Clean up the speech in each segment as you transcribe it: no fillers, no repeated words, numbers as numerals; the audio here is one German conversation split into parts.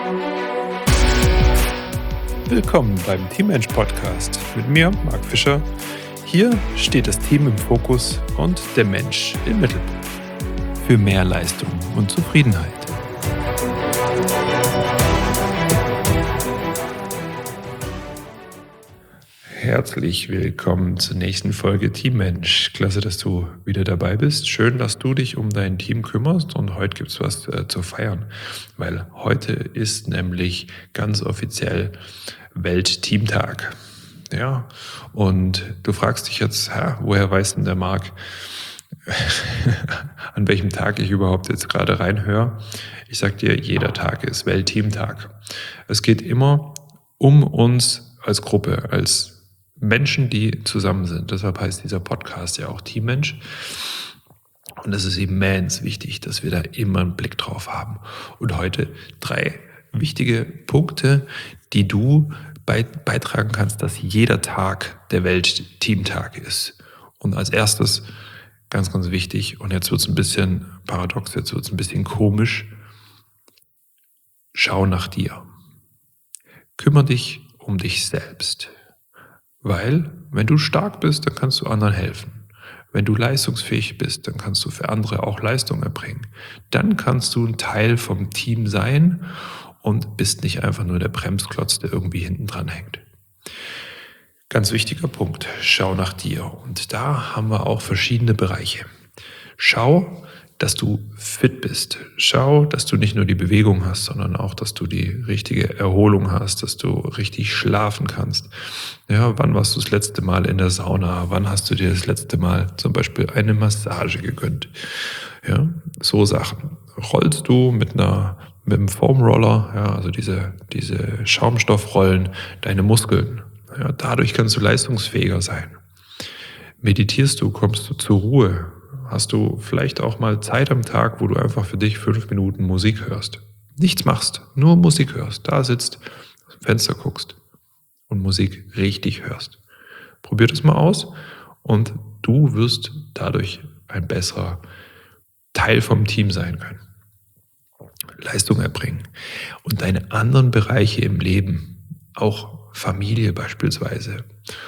Willkommen beim Teammensch Podcast mit mir, Marc Fischer. Hier steht das Team im Fokus und der Mensch im Mittelpunkt. Für mehr Leistung und Zufriedenheit. Herzlich willkommen zur nächsten Folge Teammensch. Klasse, dass du wieder dabei bist. Schön, dass du dich um dein Team kümmerst und heute gibt es was zu feiern, weil heute ist nämlich ganz offiziell Weltteamtag. Ja, und du fragst dich jetzt, woher weiß denn der Marc, an welchem Tag ich überhaupt jetzt gerade reinhöre? Ich sag dir, jeder Tag ist Weltteamtag. Es geht immer um uns als Gruppe, als Menschen, die zusammen sind. Deshalb heißt dieser Podcast ja auch Teammensch. Und es ist immens wichtig, dass wir da immer einen Blick drauf haben. Und heute 3 wichtige Punkte, die du beitragen kannst, dass jeder Tag der Weltteamtag ist. Und als erstes, ganz, ganz wichtig, und jetzt wird es ein bisschen paradox, jetzt wird es ein bisschen komisch, schau nach dir. Kümmere dich um dich selbst. Weil, wenn du stark bist, dann kannst du anderen helfen. Wenn du leistungsfähig bist, dann kannst du für andere auch Leistung erbringen. Dann kannst du ein Teil vom Team sein und bist nicht einfach nur der Bremsklotz, der irgendwie hinten dran hängt. Ganz wichtiger Punkt, schau nach dir. Und da haben wir auch verschiedene Bereiche. Schau, dass du fit bist. Schau, dass du nicht nur die Bewegung hast, sondern auch, dass du die richtige Erholung hast, dass du richtig schlafen kannst. Ja, wann warst du das letzte Mal in der Sauna? Wann hast du dir das letzte Mal zum Beispiel eine Massage gegönnt? Ja, so Sachen. Rollst du mit einem Foamroller, ja, also diese Schaumstoffrollen, deine Muskeln? Ja, dadurch kannst du leistungsfähiger sein. Meditierst du, kommst du zur Ruhe? Hast du vielleicht auch mal Zeit am Tag, wo du einfach für dich 5 Minuten Musik hörst? Nichts machst, nur Musik hörst. Da sitzt, aus dem Fenster guckst und Musik richtig hörst. Probier das mal aus und du wirst dadurch ein besserer Teil vom Team sein können. Leistung erbringen. Und deine anderen Bereiche im Leben, auch Familie beispielsweise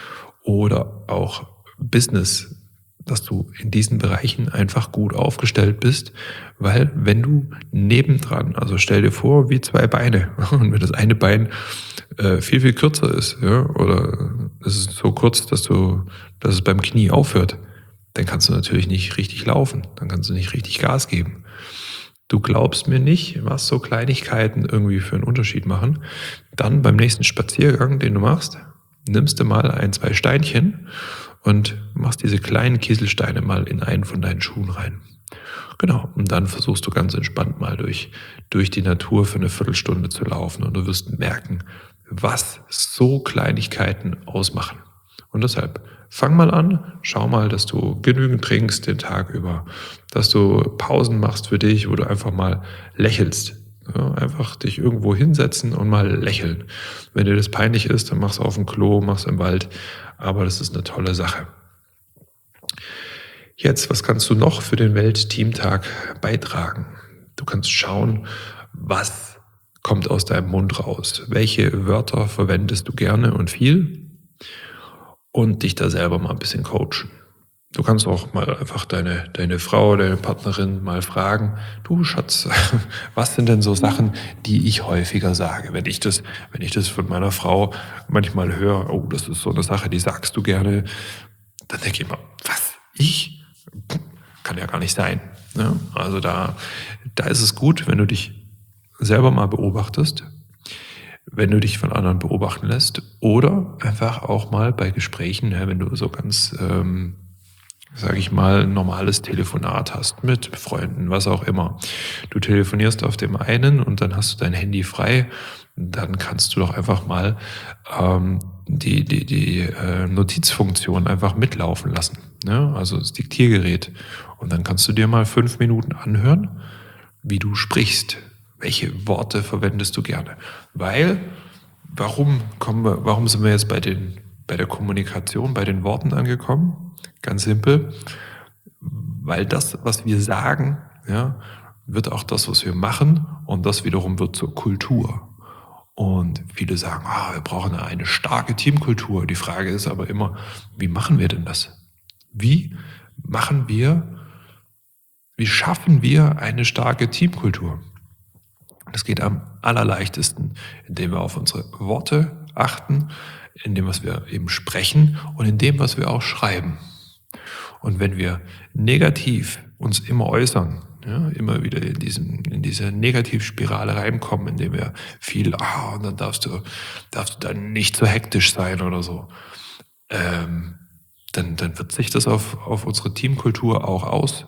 oder auch Business, dass du in diesen Bereichen einfach gut aufgestellt bist, weil wenn du nebendran, also stell dir vor, wie 2 Beine, und wenn das eine Bein viel, viel kürzer ist, ja, oder es ist so kurz, dass es beim Knie aufhört, dann kannst du natürlich nicht richtig laufen, dann kannst du nicht richtig Gas geben. Du glaubst mir nicht, was so Kleinigkeiten irgendwie für einen Unterschied machen. Dann beim nächsten Spaziergang, den du machst, nimmst du mal 1, 2 Steinchen und machst diese kleinen Kieselsteine mal in einen von deinen Schuhen rein. Genau, und dann versuchst du ganz entspannt mal durch die Natur für eine Viertelstunde zu laufen und du wirst merken, was so Kleinigkeiten ausmachen. Und deshalb, fang mal an, schau mal, dass du genügend trinkst den Tag über, dass du Pausen machst für dich, wo du einfach mal lächelst. Ja, einfach dich irgendwo hinsetzen und mal lächeln. Wenn dir das peinlich ist, dann mach's auf dem Klo, mach's im Wald, aber das ist eine tolle Sache. Jetzt, was kannst du noch für den Weltteamtag beitragen? Du kannst schauen, was kommt aus deinem Mund raus. Welche Wörter verwendest du gerne und viel? Und dich da selber mal ein bisschen coachen. Du kannst auch mal einfach deine Frau, deine Partnerin mal fragen, du Schatz, was sind denn so Sachen, die ich häufiger sage? Wenn ich das von meiner Frau manchmal höre, oh, das ist so eine Sache, die sagst du gerne, dann denke ich immer, was, ich? Kann ja gar nicht sein. Ja, also da ist es gut, wenn du dich selber mal beobachtest, wenn du dich von anderen beobachten lässt oder einfach auch mal bei Gesprächen, wenn du so ganz, sage ich mal, ein normales Telefonat hast mit Freunden, was auch immer. Du telefonierst auf dem einen und dann hast du dein Handy frei, dann kannst du doch einfach mal die Notizfunktion einfach mitlaufen lassen, ne? Also das Diktiergerät. Und dann kannst du dir mal 5 Minuten anhören, wie du sprichst. Welche Worte verwendest du gerne? Warum sind wir jetzt bei der Kommunikation, bei den Worten angekommen? Ganz simpel, weil das, was wir sagen, ja, wird auch das, was wir machen und das wiederum wird zur Kultur. Und viele sagen, wir brauchen eine starke Teamkultur. Die Frage ist aber immer, wie machen wir denn das? Wie machen wir, wie schaffen wir eine starke Teamkultur? Das geht am allerleichtesten, indem wir auf unsere Worte achten, in dem, was wir eben sprechen und in dem, was wir auch schreiben. Und wenn wir negativ uns immer äußern, ja, immer wieder in diese Negativspirale reinkommen, indem wir viel, und dann darfst du dann nicht so hektisch sein oder so, dann wird sich das auf unsere Teamkultur auch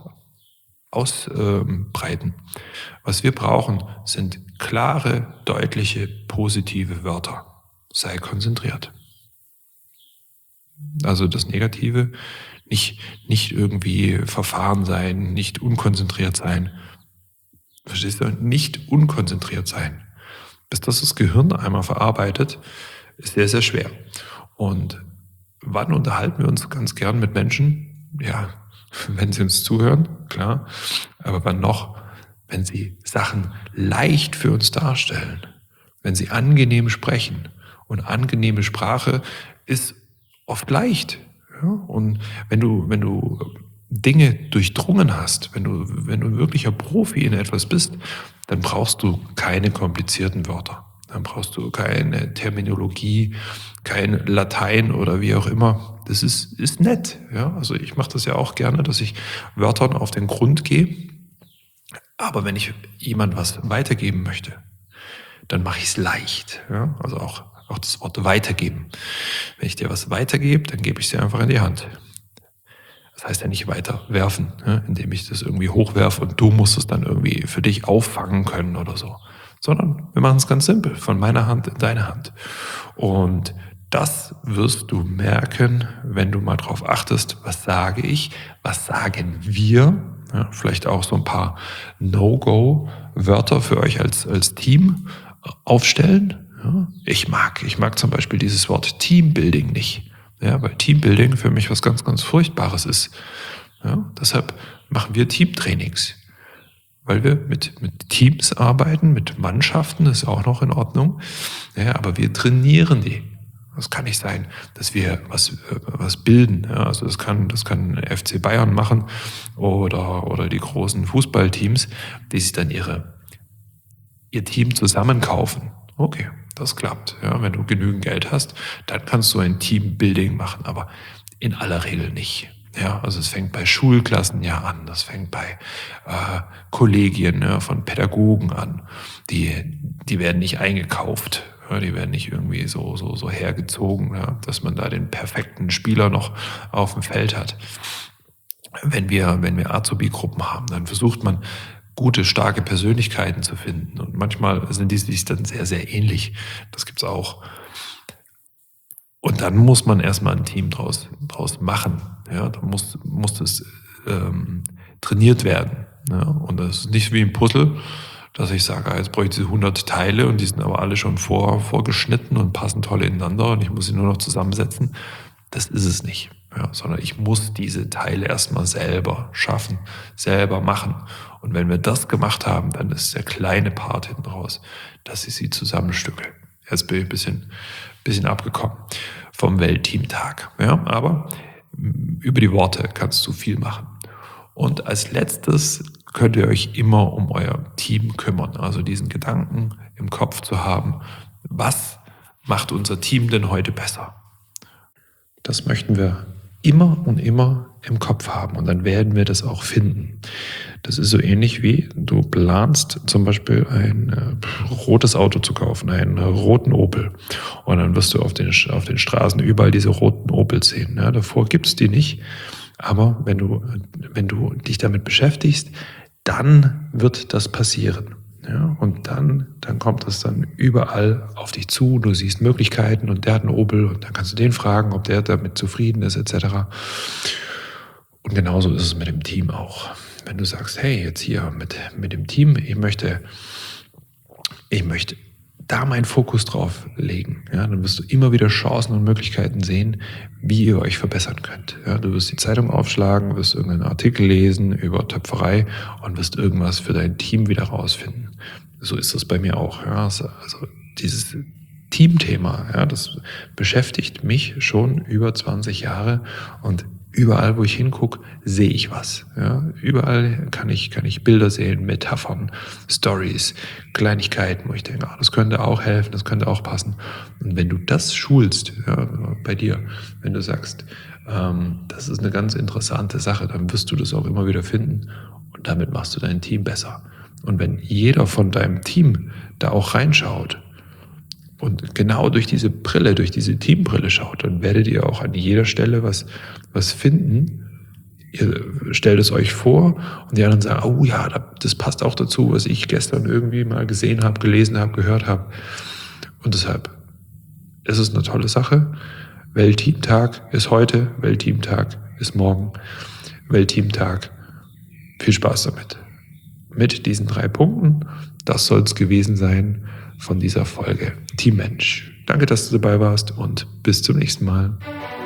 ausbreiten. Was wir brauchen, sind klare, deutliche, positive Wörter. Sei konzentriert. Also das Negative, nicht irgendwie verfahren sein, nicht unkonzentriert sein. Verstehst du? Nicht unkonzentriert sein. Bis das Gehirn einmal verarbeitet, ist sehr, sehr schwer. Und wann unterhalten wir uns ganz gern mit Menschen? Ja, wenn sie uns zuhören, klar. Aber wann noch, wenn sie Sachen leicht für uns darstellen, wenn sie angenehm sprechen. Und angenehme Sprache ist oft leicht. Ja? Und wenn du Dinge durchdrungen hast, wenn du ein wirklicher Profi in etwas bist, dann brauchst du keine komplizierten Wörter. Dann brauchst du keine Terminologie, kein Latein oder wie auch immer. Das ist nett. Ja? Also ich mache das ja auch gerne, dass ich Wörtern auf den Grund gehe. Aber wenn ich jemand was weitergeben möchte, dann mache ich es leicht. Ja? Also auch das Wort weitergeben. Wenn ich dir was weitergebe, dann gebe ich es dir einfach in die Hand. Das heißt ja nicht weiterwerfen, indem ich das irgendwie hochwerfe und du musst es dann irgendwie für dich auffangen können oder so. Sondern wir machen es ganz simpel, von meiner Hand in deine Hand. Und das wirst du merken, wenn du mal drauf achtest, was sage ich, was sagen wir. Ja, vielleicht auch so ein paar No-Go-Wörter für euch als Team aufstellen. Ja, ich mag zum Beispiel dieses Wort Teambuilding nicht. Ja, weil Teambuilding für mich was ganz, ganz Furchtbares ist. Ja, deshalb machen wir Teamtrainings. Weil wir mit Teams arbeiten, mit Mannschaften, ist auch noch in Ordnung. Ja, aber wir trainieren die. Das kann nicht sein, dass wir was bilden. Ja, also das kann FC Bayern machen oder die großen Fußballteams, die sich dann ihr Team zusammenkaufen. Okay, das klappt. Ja, wenn du genügend Geld hast, dann kannst du ein Teambuilding machen, aber in aller Regel nicht. Ja, also es fängt bei Schulklassen ja an, das fängt bei Kollegien von Pädagogen an. Die werden nicht eingekauft, ja, die werden nicht irgendwie so hergezogen, ja, dass man da den perfekten Spieler noch auf dem Feld hat. Wenn wir Azubi-Gruppen haben, dann versucht man, gute, starke Persönlichkeiten zu finden. Und manchmal sind die sich dann sehr, sehr ähnlich. Das gibt's auch. Und dann muss man erstmal ein Team draus machen. Ja, da muss das trainiert werden. Ja, und das ist nicht wie ein Puzzle, dass ich sage, jetzt bräuchte ich diese 100 Teile und die sind aber alle schon vorgeschnitten und passen toll ineinander und ich muss sie nur noch zusammensetzen. Das ist es nicht. Ja, sondern ich muss diese Teile erstmal selber schaffen, selber machen. Und wenn wir das gemacht haben, dann ist der kleine Part hinten raus, dass ich sie zusammenstücke. Jetzt bin ich ein bisschen abgekommen vom Weltteamtag. Ja, aber über die Worte kannst du viel machen. Und als letztes könnt ihr euch immer um euer Team kümmern. Also diesen Gedanken im Kopf zu haben, was macht unser Team denn heute besser? Das möchten wir immer und immer im Kopf haben und dann werden wir das auch finden. Das ist so ähnlich wie du planst zum Beispiel ein rotes Auto zu kaufen, einen roten Opel. Und dann wirst du auf den Straßen überall diese roten Opels sehen. Ja, davor gibt es die nicht. Aber wenn du dich damit beschäftigst, dann wird das passieren. Ja, und dann kommt das dann überall auf dich zu, du siehst Möglichkeiten und der hat einen Opel und dann kannst du den fragen, ob der damit zufrieden ist, etc. Und genauso ist es mit dem Team auch. Wenn du sagst, hey, jetzt hier mit dem Team, ich möchte da meinen Fokus drauf legen, ja, dann wirst du immer wieder Chancen und Möglichkeiten sehen, wie ihr euch verbessern könnt. Ja, du wirst die Zeitung aufschlagen, wirst irgendeinen Artikel lesen über Töpferei und wirst irgendwas für dein Team wieder rausfinden. So ist das bei mir auch. Ja. Also dieses Teamthema, ja, das beschäftigt mich schon über 20 Jahre und überall, wo ich hingucke, sehe ich was. Ja. Überall kann ich Bilder sehen, Metaphern, Stories, Kleinigkeiten, wo ich denke, das könnte auch helfen, das könnte auch passen. Und wenn du das schulst, ja, bei dir, wenn du sagst, das ist eine ganz interessante Sache, dann wirst du das auch immer wieder finden und damit machst du dein Team besser. Und wenn jeder von deinem Team da auch reinschaut und genau durch diese Brille, durch diese Teambrille schaut, dann werdet ihr auch an jeder Stelle was finden. Ihr stellt es euch vor und die anderen sagen, oh ja, das passt auch dazu, was ich gestern irgendwie mal gesehen habe, gelesen habe, gehört habe. Und deshalb ist es eine tolle Sache. Weltteamtag ist heute, Weltteamtag ist morgen, Weltteamtag. Viel Spaß damit. Mit diesen 3 Punkten, das soll es gewesen sein von dieser Folge Team Mensch. Danke, dass du dabei warst und bis zum nächsten Mal.